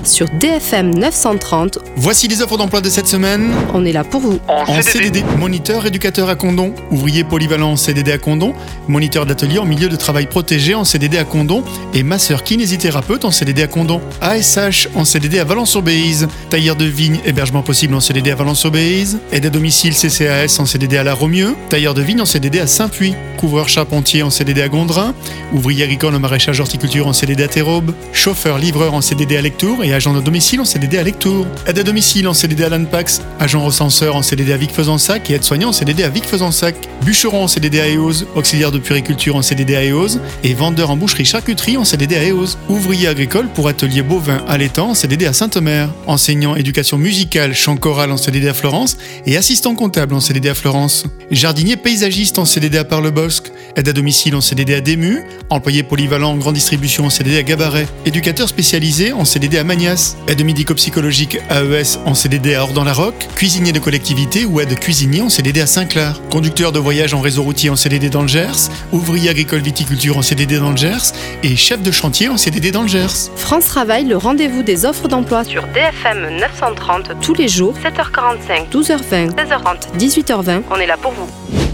sur DFM 930. Voici les offres d'emploi de cette semaine. On est là pour vous. En CDD, moniteur éducateur à Condom, ouvrier polyvalent en CDD à Condom, moniteur d'atelier en milieu de travail protégé en CDD à Condom et masseur kinésithérapeute en CDD à Condom. ASH en CDD à Valence-Aubéise, tailleur de vigne, hébergement possible en CDD à Valence-Aubéise, aide à domicile CCAS en CDD à La Romieux, tailleur de vigne en CDD à Saint-Puy, couvreur charpentier en CDD à Gondrin, ouvrier agricole en maraîchage horticulture en CDD à Terraube, chauffeur-livreur en CDD à Lectoure et agent de domicile en CDD à Lectoure, aide à domicile en CDD à Lanpax, agent recenseur en CDD à Vic-Fezensac et aide-soignant en CDD à Vic-Fezensac, bûcheron en CDD à Eauze, auxiliaire de puériculture en CDD à Eauze et vendeur en boucherie-charcuterie en CDD à Eauze, ouvrier agricole pour atelier bovin allaitant en CDD à Sainte-Omer, enseignant éducation musicale, chant choral en CDD à Florence et assistant comptable en CDD à Florence, jardinier paysagiste en CDD à Parlebosc, aide à domicile en CDD à Dému, employé polyvalent en grande distribution en CDD à Gabaret, éducateur spécialisé en CDD à Magnas, aide médico-psychologique AES en CDD à Ordan-la-Roque, cuisinier de collectivité ou aide cuisinier en CDD à Saint-Clair, conducteur de voyage en réseau routier en CDD dans le Gers, ouvrier agricole viticulture en CDD dans le Gers et chef de chantier en CDD dans le Gers. France Travail, le rendez-vous des offres d'emploi sur DFM 930 tous les jours, 7h45, 12h20, 16h30, 18h20. On est là pour vous.